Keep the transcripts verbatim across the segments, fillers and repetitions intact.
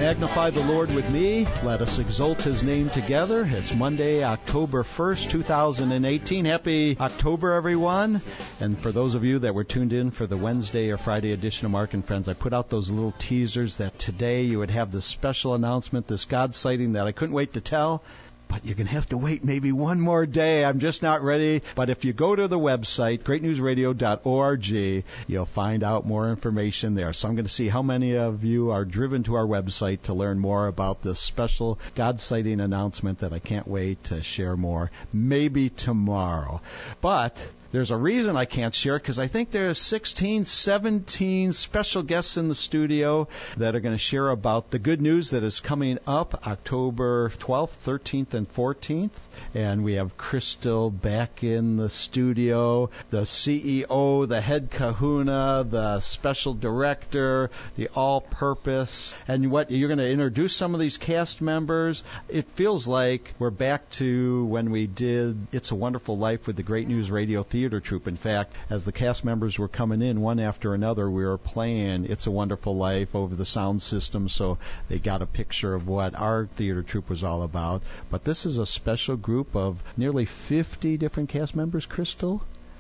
Magnify the Lord with me. Let us exalt His name together. It's Monday, October first, two thousand eighteen. Happy October, everyone. And for those of you that were tuned in for the Wednesday or Friday edition of Mark and Friends, I put out those little teasers that today you would have this special announcement, this God sighting that I couldn't wait to tell. But you're going to have to wait maybe one more day. I'm just not ready. But if you go to the website, great news radio dot org, you'll find out more information there. So I'm going to see how many of you are driven to our website to learn more about this special God sighting announcement that I can't wait to share more, maybe tomorrow. But there's a reason I can't share it, because I think there's sixteen, seventeen special guests in the studio that are going to share about the good news that is coming up October twelfth, thirteenth, and fourteenth. And we have Crystal back in the studio, the C E O, the head kahuna, the special director, the all-purpose. And what you're going to introduce some of these cast members. It feels like we're back to when we did It's a Wonderful Life with the Great News Radio Theater Troupe. In fact, as the cast members were coming in one after another, we were playing It's a Wonderful Life over the sound system, so they got a picture of what our theater troupe was all about. But this is a special group of nearly fifty different cast members, Crystal?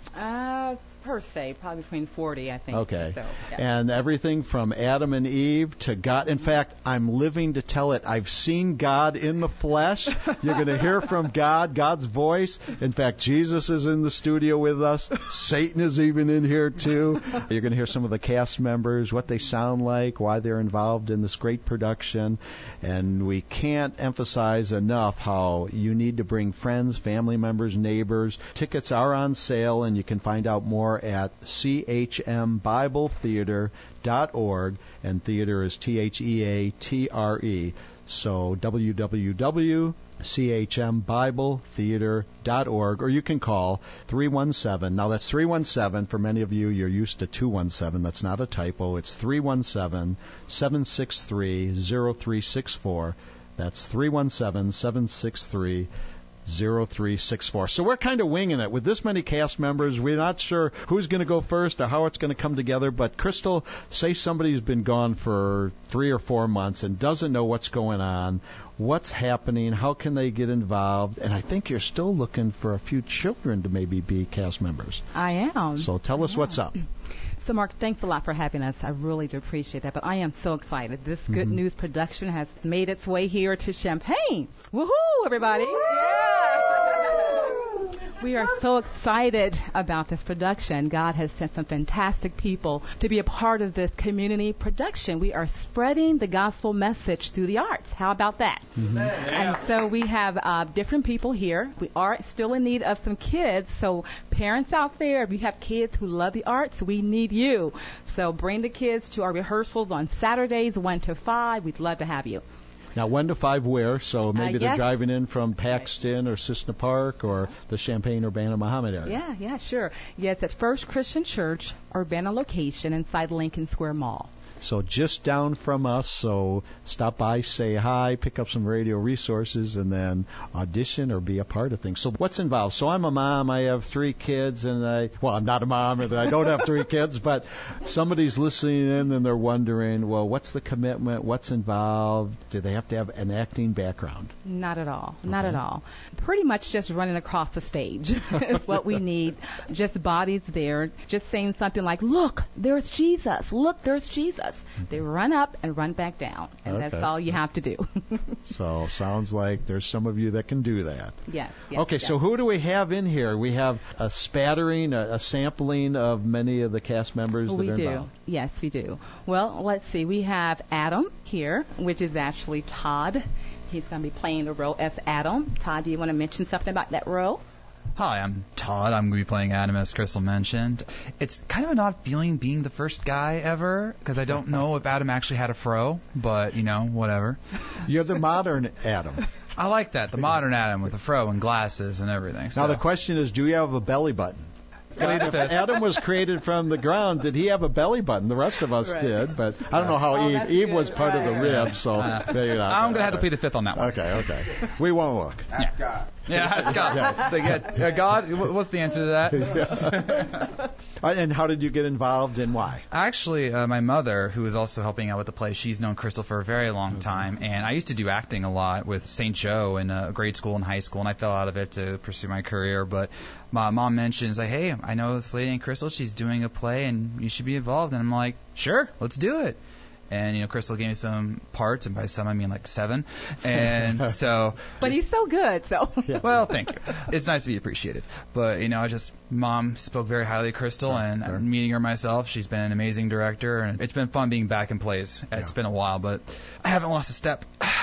Uh, per se, probably between forty, I think. Okay. So, yeah. And everything from Adam and Eve to God. In fact, I'm living to tell it. I've seen God in the flesh. You're going to hear from God, God's voice. In fact, Jesus is in the studio with us. Satan is even in here, too. You're going to hear some of the cast members, what they sound like, why they're involved in this great production. And we can't emphasize enough how you need to bring friends, family members, neighbors. Tickets are on sale, and you can find out more at c h m bible theater dot org, and theater is T H E A T R E. So w w w dot c h m bible theater dot org, or you can call three one seven. Now that's three one seven. For many of you, you're used to two one seven. That's not a typo. It's three one seven, seven six three, zero three six four. That's three one seven, seven six three, zero three six four. So we're kind of winging it. With this many cast members, we're not sure who's going to go first or how it's going to come together. But, Crystal, say somebody's been gone for three or four months and doesn't know what's going on. What's happening? How can they get involved? And I think you're still looking for a few children to maybe be cast members. I am. So tell us what's up. So, Mark, thanks a lot for having us. I really do appreciate that. But I am so excited. This mm-hmm. Good News production has made its way here to Champaign. Woohoo, everybody. Woo! We are so excited about this production. God has sent some fantastic people to be a part of this community production. We are spreading the gospel message through the arts. How about that? Mm-hmm. And so we have uh, different people here. We are still in need of some kids. So parents out there, if you have kids who love the arts, we need you. So bring the kids to our rehearsals on Saturdays, one to five. We'd love to have you. Now, one to five where? So maybe uh, they're yes. driving in from Paxton or Cissna Park or the Champaign-Urbana-Mahomet area. Yeah, yeah, sure. Yes, at First Christian Church, Urbana location inside Lincoln Square Mall. So just down from us, so stop by, say hi, pick up some radio resources, and then audition or be a part of things. So what's involved? So I'm a mom. I have three kids, and I, well, I'm not a mom, and I don't have three kids, but somebody's listening in, and they're wondering, well, what's the commitment? What's involved? Do they have to have an acting background? Not at all. Okay. Not at all. Pretty much just running across the stage is what we need. Just bodies there, just saying something like, look, there's Jesus. Look, there's Jesus. They run up and run back down, and okay. that's all you have to do. So sounds like there's some of you that can do that. Yes. yes okay, yes. So who do we have in here? We have a spattering, a, a sampling of many of the cast members we that are do. involved. Yes, we do. Well, let's see. We have Adam here, which is actually Todd. He's going to be playing the role as Adam. Todd, do you want to mention something about that role? Hi, I'm Todd. I'm going to be playing Adam, as Crystal mentioned. It's kind of an odd feeling being the first guy ever, because I don't know if Adam actually had a fro, but, you know, whatever. You're the modern Adam. I like that, the modern Adam with a fro and glasses and everything. So. Now, the question is, do you have a belly button? If Adam was created from the ground, did he have a belly button? The rest of us right. did, but I don't know how oh, Eve. Eve was part right. of the rib, so uh, there you go. I'm going to have to plead the fifth on that one. Okay, okay. We won't look. Ask God. Yeah, it's God. Yeah. So, yeah, uh, God, what's the answer to that? Yeah. And how did you get involved and why? Actually, uh, my mother, who is also helping out with the play, she's known Crystal for a very long time. And I used to do acting a lot with Saint Joe in uh, grade school and high school, and I fell out of it to pursue my career. But my mom mentions, like, hey, I know this lady named Crystal, she's doing a play, and you should be involved. And I'm like, sure, let's do it. And, you know, Crystal gave me some parts, and by some I mean like seven. And so... But he's so good, so... Yeah. Well, thank you. It's nice to be appreciated. But, you know, I just... Mom spoke very highly of Crystal, oh, and sure. meeting her myself, she's been an amazing director, and it's been fun being back in plays. Yeah. It's been a while, but I haven't lost a step.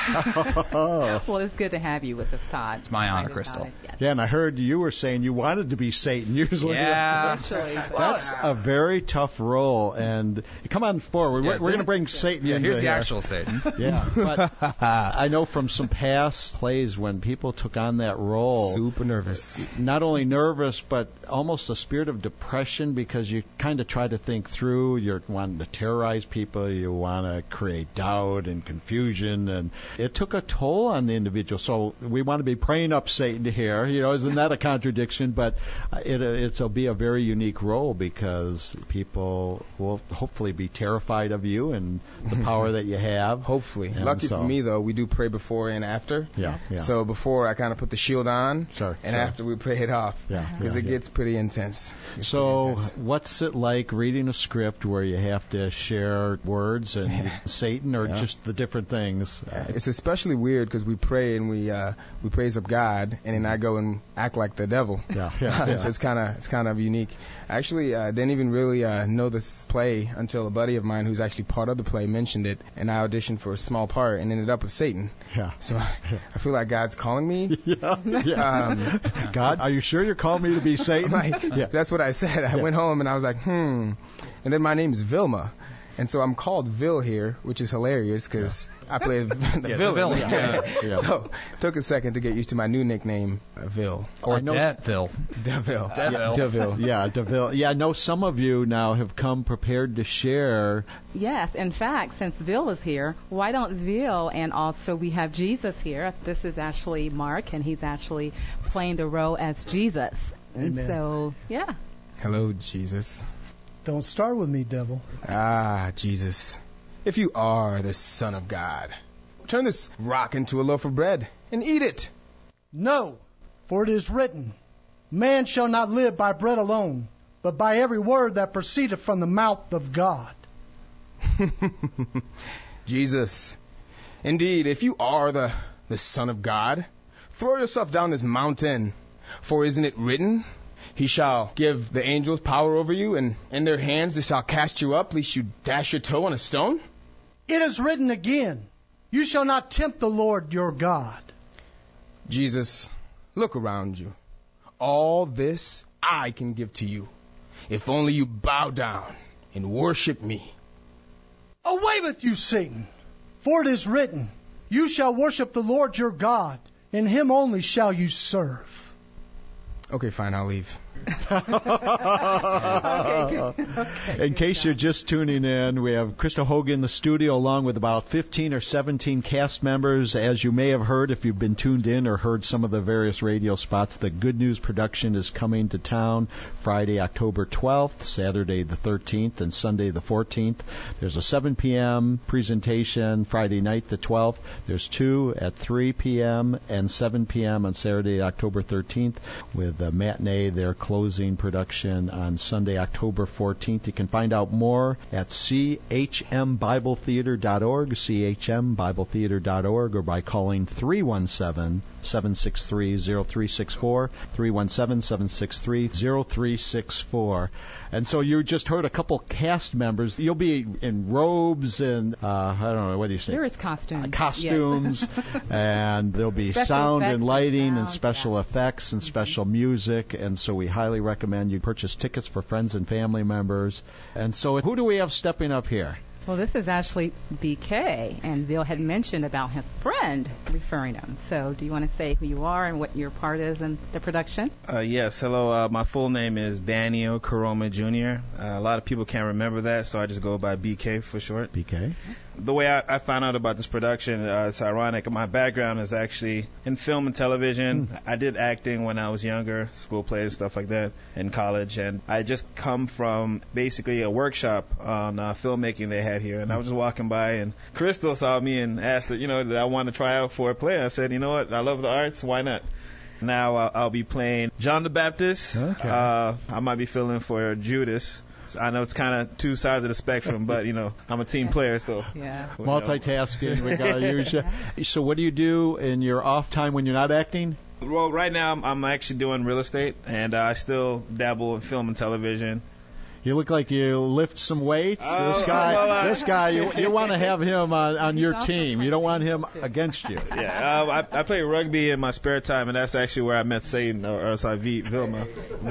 Well, it's good to have you with us, Todd. It's my honor, Crystal. Yes. Yeah, and I heard you were saying you wanted to be Satan. Usually, yeah. That's a very tough role, and come on forward. Yeah, we're we're going to bring Satan yeah, in. Here's the here. actual Satan. Yeah, but I know from some past plays when people took on that role, super nervous. Not only nervous, but almost a spirit of depression because you kind of try to think through. You're wanting to terrorize people. You want to create doubt and confusion, and it took a toll on the individual. So we want to be praying up Satan here. You know, isn't that a contradiction? But it, it'll be a very unique role because people will hopefully be terrified of you and the power that you have. Hopefully. And Lucky so, for me, though, we do pray before and after. Yeah, yeah. So before I kind of put the shield on, sure, and sure. after we pray it off. Yeah, because yeah, it yeah. gets pretty intense. It's so pretty intense. What's it like reading a script where you have to share words and Yeah. Satan or Yeah. just the different things? It's especially weird because we pray and we uh, we praise up God, and then I go and act like the devil. Yeah, yeah, yeah. So it's kind of it's kind of unique. Actually, I uh, didn't even really uh, know this play until a buddy of mine who's actually part of the play mentioned it, and I auditioned for a small part and ended up with Satan. Yeah. So I, I feel like God's calling me. Yeah. yeah. Um, God, are you sure you're calling me to be Satan? Like, yeah. That's what I said. I yeah. went home and I was like, hmm. And then my name is Vilma. And so I'm called Vil here, which is hilarious because yeah. I play the, the yeah, villain. The villain. Yeah. Yeah. Yeah. So it took a second to get used to my new nickname, uh, Vil. Or know Deville. Deville. Deville. Deville. Yeah, Deville. Yeah, I know some of you now have come prepared to share. Yes, in fact, since Vil is here, why don't Vil and also we have Jesus here. This is actually Mark, and he's actually playing the role as Jesus. Amen. And so, yeah. Hello, Jesus. Don't start with me, devil. Ah, Jesus. If you are the Son of God, turn this rock into a loaf of bread and eat it. No, for it is written, man shall not live by bread alone, but by every word that proceedeth from the mouth of God. Jesus, indeed, if you are the, the Son of God, throw yourself down this mountain. For isn't it written, he shall give the angels power over you, and in their hands they shall cast you up, lest you dash your toe on a stone? It is written again, you shall not tempt the Lord your God. Jesus, look around you. All this I can give to you, if only you bow down and worship me. Away with you, Satan, for it is written, you shall worship the Lord your God, and him only shall you serve. Okay, fine, I'll leave. Okay, in case you're just tuning in, we have Krista Hogan in the studio along with about fifteen or seventeen cast members. As you may have heard if you've been tuned in or heard some of the various radio spots, the Good News production is coming to town Friday, October twelfth, Saturday the thirteenth, and Sunday the fourteenth. There's a seven p.m. presentation Friday night the twelfth. There's two at three p.m. and seven p.m. on Saturday, October thirteenth, with the matinee, their closing production on Sunday, October fourteenth. You can find out more at c h m bible theater dot org, c h m bible theater dot org, or by calling three one seven, seven six three, zero three six four, three one seven, seven six three, zero three six four. And so you just heard a couple cast members. You'll be in robes and, uh, I don't know, what do you say? There is costumes. Uh, costumes, yes. and there'll be Special sound and effects lighting and and sound, special yeah. effects and Mm-hmm. special music, and so we highly recommend you purchase tickets for friends and family members. And so who do we have stepping up here? Well, this is actually B K, and Bill had mentioned about his friend referring him. So do you want to say who you are and what your part is in the production? Uh, yes, hello. Uh, my full name is Banio Karoma Junior Uh, a lot of people can't remember that, so I just go by B K for short. B K. The way I, I found out about this production, uh, it's ironic. My background is actually in film and television. Mm. I did acting when I was younger, school plays, stuff like that, in college. And I just come from basically a workshop on uh, filmmaking they had here. And I was just walking by, and Crystal saw me and asked, you know, that I want to try out for a play. I said, you know what, I love the arts, why not? Now uh, I'll be playing John the Baptist. Okay. Uh, I might be filling for Judas. I know it's kind of two sides of the spectrum, but, you know, I'm a team player, so. Yeah. Multitasking, we got to use you. So what do you do in your off time when you're not acting? Well, right now I'm, I'm actually doing real estate, and uh, I still dabble in film and television. You look like you lift some weights. Oh, this guy, well, uh, this guy, you, you want to have him on, on your team. You don't want him against you. Yeah, uh, I, I play rugby in my spare time, and that's actually where I met Satan, or, or sorry, v, Vilma.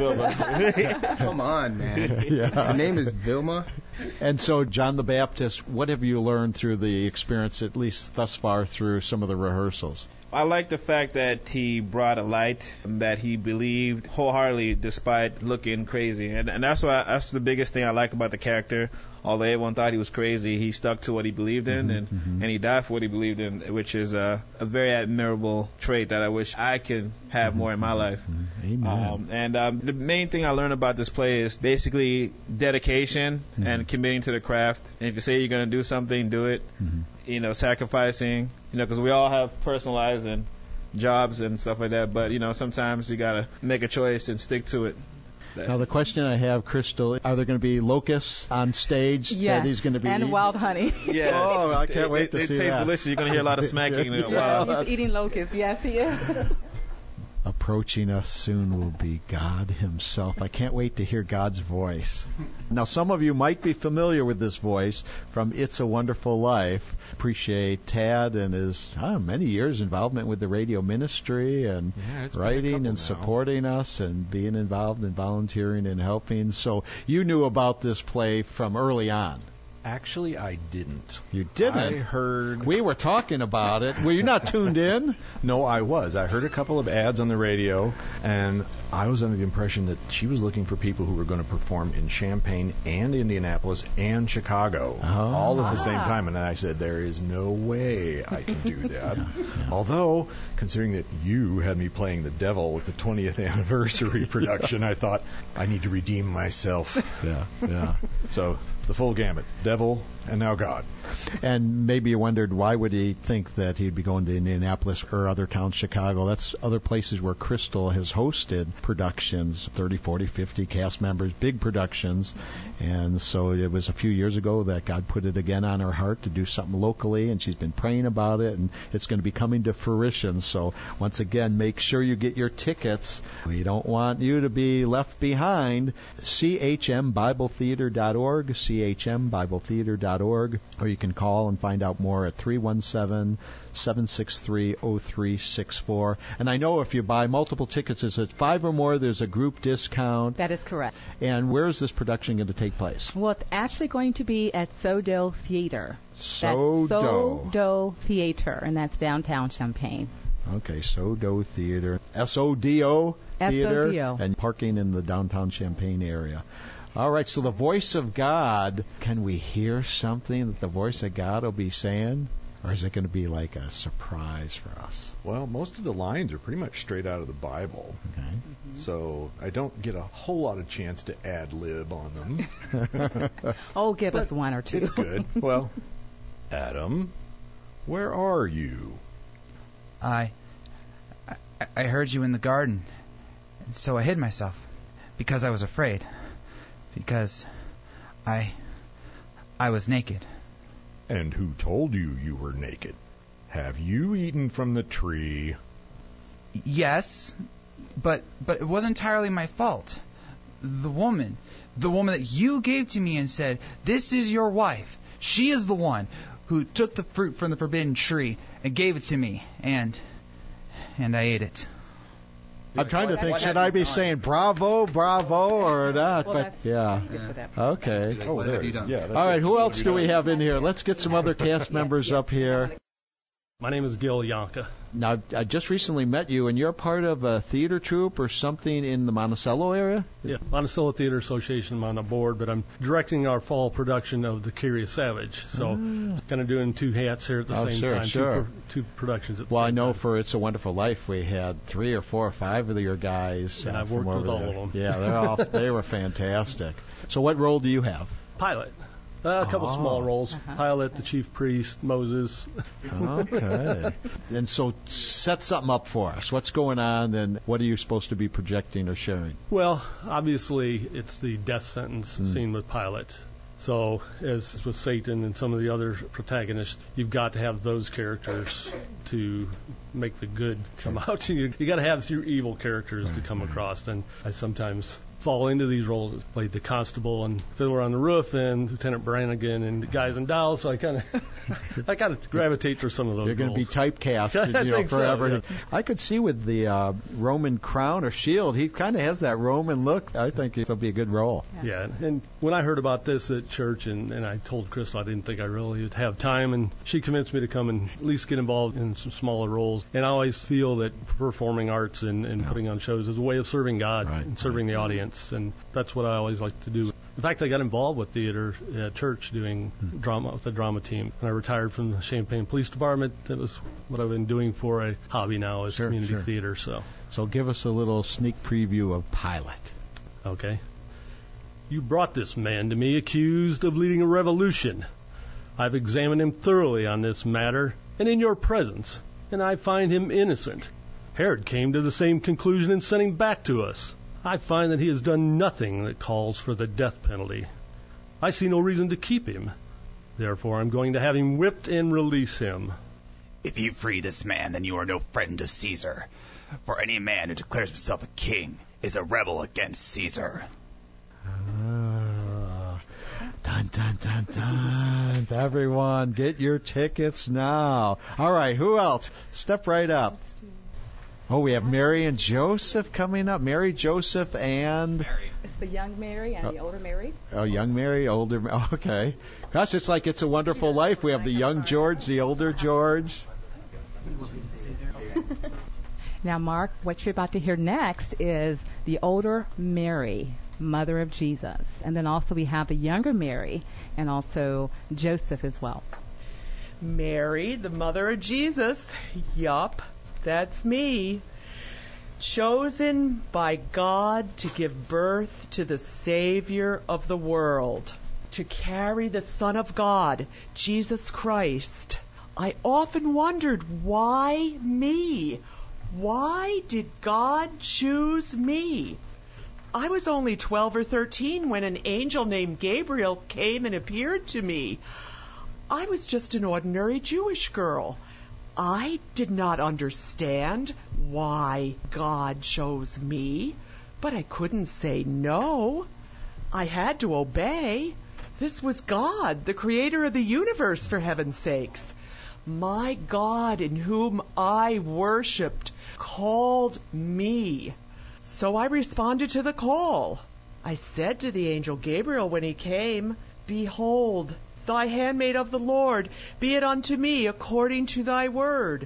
Vilma. Come on, man. Yeah. Her name is Vilma. And so, John the Baptist, what have you learned through the experience, at least thus far, through some of the rehearsals? I like the fact that he brought a light that he believed wholeheartedly despite looking crazy. And, and that's why that's the biggest thing I like about the character. Although everyone thought he was crazy, he stuck to what he believed in, mm-hmm, and, mm-hmm. and he died for what he believed in, which is a, a very admirable trait that I wish I could have mm-hmm. more in my life. Mm-hmm. Amen. Um, and um, the main thing I learned about this play is basically dedication mm-hmm. and committing to the craft. And if you say you're going to do something, do it. Mm-hmm. You know, sacrificing, you know, because we all have personal lives and jobs and stuff like that. But, you know, sometimes you got to make a choice and stick to it. Now, the question I have, Crystal, are there going to be locusts on stage yes, that he's going to be and eating? wild honey. Yeah. Oh, I can't they, wait to they, see they taste that. delicious. You're going to hear a lot of smacking. Yeah, wow. he's eating locusts. Yes, he is. Approaching us soon will be God himself. I can't wait to hear God's voice. Now, some of you might be familiar with this voice from It's a Wonderful Life. Appreciate Tad and his oh, many years involvement with the radio ministry and yeah, writing and now. supporting us and being involved and volunteering and helping. So you knew about this play from early on. Actually, I didn't. You didn't? I heard... We were talking about it. Were you not tuned in? No, I was. I heard a couple of ads on the radio, and I was under the impression that she was looking for people who were going to perform in Champaign and Indianapolis and Chicago oh. all at the same time. And I said, there is no way I can do that. Yeah. Although, considering that you had me playing the devil with the twentieth anniversary production, I thought, I need to redeem myself. Yeah, yeah. So, the full gamut. Devil, and now God. And maybe you wondered, why would he think that he'd be going to Indianapolis or other towns, Chicago? That's other places where Crystal has hosted productions, thirty, forty, fifty cast members, big productions. And so it was a few years ago that God put it again on her heart to do something locally, and she's been praying about it, and it's going to be coming to fruition. So once again, make sure you get your tickets. We don't want you to be left behind. C H M Bible Theater dot org, C H M Bible Theater dot org, or you can call and find out more at three one seven, seven six three, zero three six four. And I know if you buy multiple tickets, it's at five or more, there's a group discount. That is correct. And where is this production going to take place? Well, it's actually going to be at Sodo Theater. Sodo. That's Sodo Theater, and that's downtown Champaign. Okay, Sodo Theater. S O D O Theater. S O D O. And parking in the downtown Champaign area. All right, so the voice of God, can we hear something that the voice of God will be saying? Or is it going to be like a surprise for us? Well, most of the lines are pretty much straight out of the Bible. Okay. Mm-hmm. So I don't get a whole lot of chance to ad-lib on them. Oh, give but us one or two. It's good. Well, Adam, where are you? I, I I heard you in the garden, and so I hid myself because I was afraid. Because I I was naked. And who told you you were naked? Have you eaten from the tree? Yes, but but it wasn't entirely my fault. The woman, the woman that you gave to me and said, "This is your wife." She is the one who took the fruit from the forbidden tree and gave it to me, and and I ate it. I'm trying to What- think, what should have I you be done? saying bravo, bravo, or not? Well, But that's- yeah. Yeah. Okay. Oh, What there have it you is. done? Yeah, that's All right, it. who else do we have in here? Let's get some other cast members up here. My name is Gil Yonka. Now, I just recently met you, and you're part of a theater troupe or something in the Monticello area? Yeah, Monticello Theater Association. I'm on the board, but I'm directing our fall production of The Curious Savage. So, kind of doing two hats here at the Oh, same sure, time. sure. Two, pro- two productions at the Well, I same know time. for It's a Wonderful Life, we had three or four or five of your guys. And uh, I've from worked with over all there. of them. Yeah, they're all, they were fantastic. So what role do you have? Pilot. Uh, a couple Oh. small roles. Uh-huh. Pilot, the chief priest, Moses. Okay. And so set something up for us. What's going on, and what are you supposed to be projecting or sharing? Well, obviously, it's the death sentence Mm. scene with Pilate. So, as with Satan and some of the other protagonists, you've got to have those characters to make the good come out. You, you got to have your evil characters to come across. And I sometimes fall into these roles. I played the constable and Fiddler on the Roof and Lieutenant Brannigan and Guys and Dolls. So I kind of, I kind of gravitate for some of those. You're going to be roles. typecast, I you know, think so, forever. yeah. I could see with the uh, Roman crown or shield, he kind of has that Roman look. I think it'll be a good role. Yeah, and when I heard about this at church, and, and I told Crystal I didn't think I really would have time, and she convinced me to come and at least get involved in some smaller roles. And I always feel that performing arts and, and putting on shows is a way of serving God Right, and serving the audience, and that's what I always like to do. In fact, I got involved with theater at church doing Hmm. drama with the drama team. When I retired from the Champaign Police Department, that was what I've been doing for a hobby now is Sure, community sure. theater. So, So give us a little sneak preview of Pilot. okay. You brought this man to me accused of leading a revolution. I've examined him thoroughly on this matter, and in your presence, and I find him innocent. Herod came to the same conclusion and sent him back to us. I find that he has done nothing that calls for the death penalty. I see no reason to keep him. Therefore, I'm going to have him whipped and release him. If you free this man, then you are no friend to Caesar. For any man who declares himself a king is a rebel against Caesar. Uh, dun, dun, dun, dun. Everyone, get your tickets now. All right, who else? Step right up. Oh, we have Mary and Joseph coming up. Mary, Joseph, and... It's the young Mary and the older Mary. Oh, young Mary, older... Ma- Okay. Gosh, it's like It's a Wonderful Life. We have the young George, the older George. Now, Mark, what you're about to hear next is the older Mary, mother of Jesus. And then also we have the younger Mary and also Joseph as well. Mary, the mother of Jesus. Yup, that's me. Chosen by God to give birth to the Savior of the world, to carry the Son of God, Jesus Christ. I often wondered, why me? Why did God choose me? I was only twelve or thirteen when an angel named Gabriel came and appeared to me. I was just an ordinary Jewish girl. I did not understand why God chose me, but I couldn't say no. I had to obey. This was God, the creator of the universe, for heaven's sakes. My God, in whom I worshipped, called me. So I responded to the call. I said to the angel Gabriel when he came, "Behold, thy handmaid of the Lord, be it unto me according to thy word."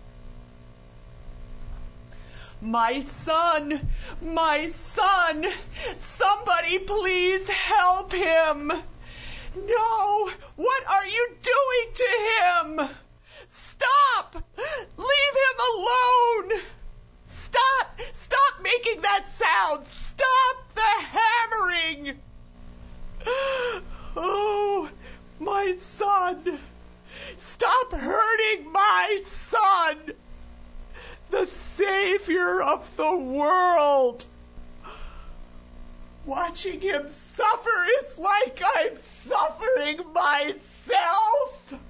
My son, my son, somebody please help him. No, what are you doing to him? Stop! Leave him alone! Stop! Stop making that sound! Stop the hammering! Oh, my son! Stop hurting my son! The Savior of the world! Watching him suffer is like I'm suffering myself!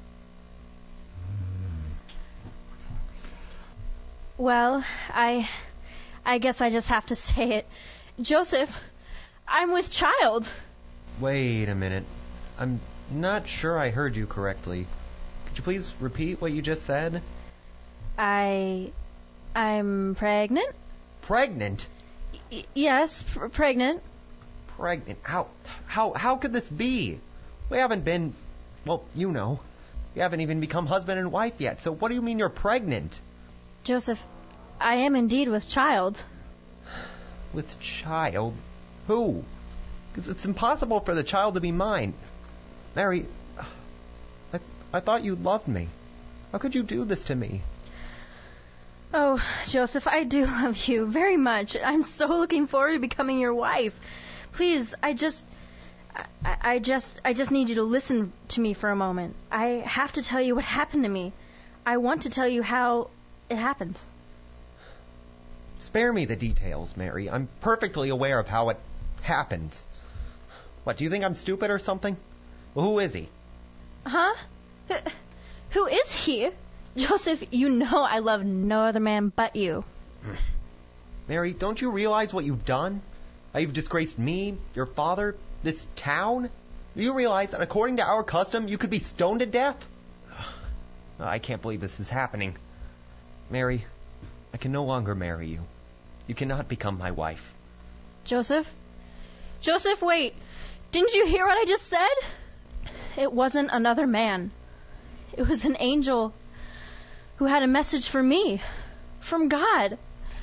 Well, I I guess I just have to say it. Joseph, I'm with child. Wait a minute. I'm not sure I heard you correctly. Could you please repeat what you just said? I I'm pregnant. pregnant? Y- yes, pr- pregnant. Pregnant? How, how, how could this be? We haven't been, well, you know, we haven't even become husband and wife yet. So what do you mean you're pregnant? Joseph, I am indeed with child. With child? Who? Because it's impossible for the child to be mine. Mary, I, I thought you loved me. How could you do this to me? Oh, Joseph, I do love you very much. I'm so looking forward to becoming your wife. Please, I just... I, I just I just need you to listen to me for a moment. I have to tell you what happened to me. I want to tell you how it happened. Spare me the details, Mary. I'm perfectly aware of how it happened. What, do you think I'm stupid or something? Well, who is he? Huh? H- who is he? Joseph, you know I love no other man but you. Mary, don't you realize what you've done? How you've disgraced me, your father, this town? Do you realize that according to our custom, you could be stoned to death? I can't believe this is happening. Mary, I can no longer marry you. You cannot become my wife. Joseph? Joseph, wait. Didn't you hear what I just said? It wasn't another man. It was an angel who had a message for me. From God.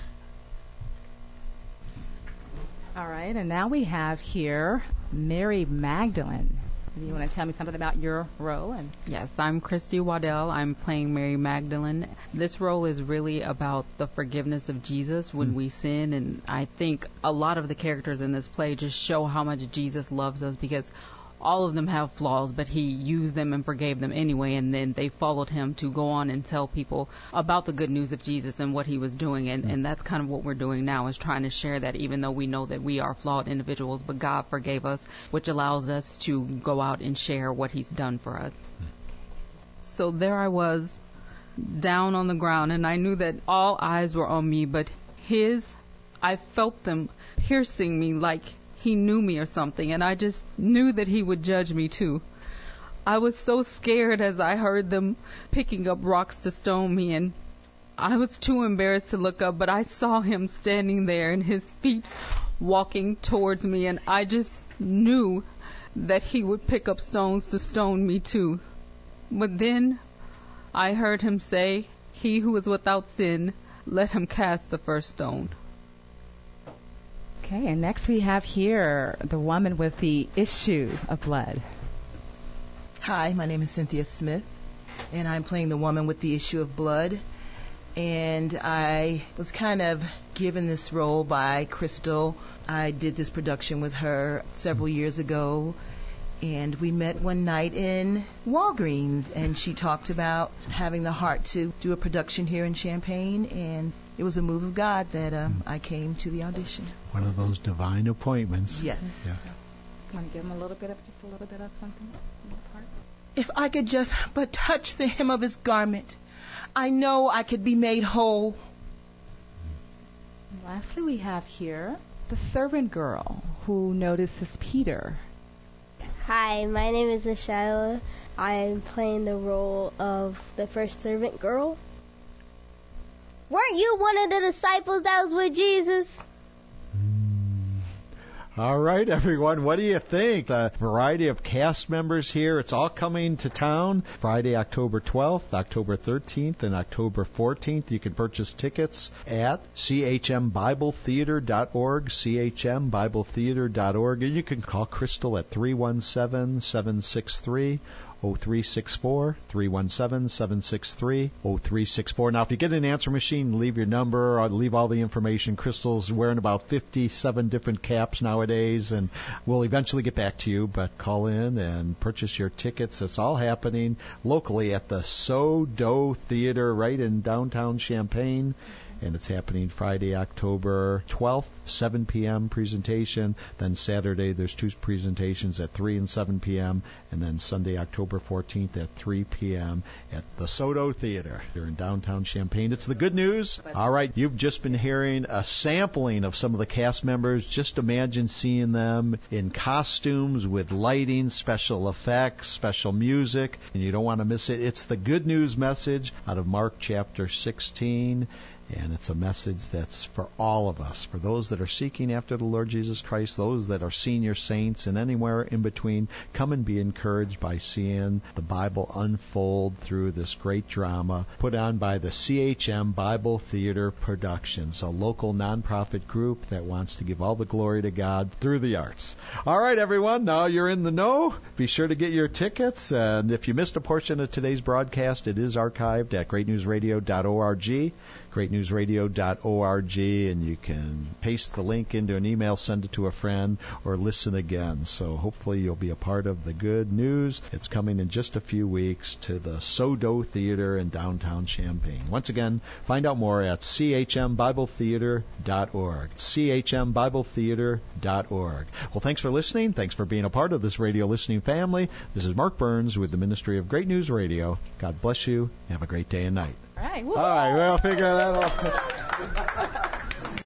All right, and now we have here Mary Magdalene. Do you want to tell me something about your role? And Yes, I'm Christy Waddell. I'm playing Mary Magdalene. This role is really about the forgiveness of Jesus when mm. we sin, and I think a lot of the characters in this play just show how much Jesus loves us, because all of them have flaws, but he used them and forgave them anyway, and then they followed him to go on and tell people about the good news of Jesus and what he was doing, and, and that's kind of what we're doing now, is trying to share that, even though we know that we are flawed individuals, but God forgave us, which allows us to go out and share what he's done for us. So there I was, down on the ground, and I knew that all eyes were on me, but his, I felt them piercing me like he knew me or something, and I just knew that he would judge me too. I was so scared as I heard them picking up rocks to stone me, and I was too embarrassed to look up, but I saw him standing there and his feet walking towards me, and I just knew that he would pick up stones to stone me too. But then I heard him say, "He who is without sin, let him cast the first stone." Okay, and next we have here the woman with the issue of blood. Hi, my name is Cynthia Smith, and I'm playing the woman with the issue of blood. And I was kind of given this role by Crystal. I did this production with her several years ago, and we met one night in Walgreens, and she talked about having the heart to do a production here in Champaign, and it was a move of God that um, I came to the audition. One of those divine appointments. Yes. Yeah. Want to give him a little bit of, just a little bit of something? Part? If I could just but touch the hem of his garment, I know I could be made whole. And lastly, we have here the servant girl who notices Peter. Hi, my name is Ashyla. I am playing the role of the first servant girl. Weren't you one of the disciples that was with Jesus? All right, everyone, what do you think? A variety of cast members here. It's all coming to town Friday, October twelfth, October thirteenth, and October fourteenth. You can purchase tickets at c h m bible theater dot org, c h m bible theater dot org, and you can call Crystal at three one seven, seven six three, oh three six four, three one seven, seven six three, oh three six four. Now, if you get an answer machine, leave your number or leave all the information. Crystal's wearing about fifty-seven different caps nowadays, and we'll eventually get back to you, but call in and purchase your tickets. It's all happening locally at the So-Do Theater right in downtown Champaign. And it's happening Friday, October twelfth, seven p.m. presentation. Then Saturday, there's two presentations at three and seven p.m. And then Sunday, October fourteenth at three p.m. at the So-Do Theater here in downtown Champaign. It's the good news. All right, you've just been hearing a sampling of some of the cast members. Just imagine seeing them in costumes with lighting, special effects, special music, and you don't want to miss it. It's the good news message out of Mark chapter sixteen. And it's a message that's for all of us, for those that are seeking after the Lord Jesus Christ, those that are senior saints, and anywhere in between. Come and be encouraged by seeing the Bible unfold through this great drama put on by the C H M Bible Theater Productions, a local nonprofit group that wants to give all the glory to God through the arts. All right, everyone, now you're in the know. Be sure to get your tickets. And if you missed a portion of today's broadcast, it is archived at great news radio dot org. great news radio dot org, and you can paste the link into an email, send it to a friend, or listen again. So hopefully you'll be a part of the good news. It's coming in just a few weeks to the Sodo Theater in downtown Champaign. Once again, find out more at c h m bible theater dot org. c h m bible theater dot org. Well, thanks for listening. Thanks for being a part of this radio listening family. This is Mark Burns with the Ministry of Great News Radio. God bless you. Have a great day and night. All right. All right, we'll figure that out.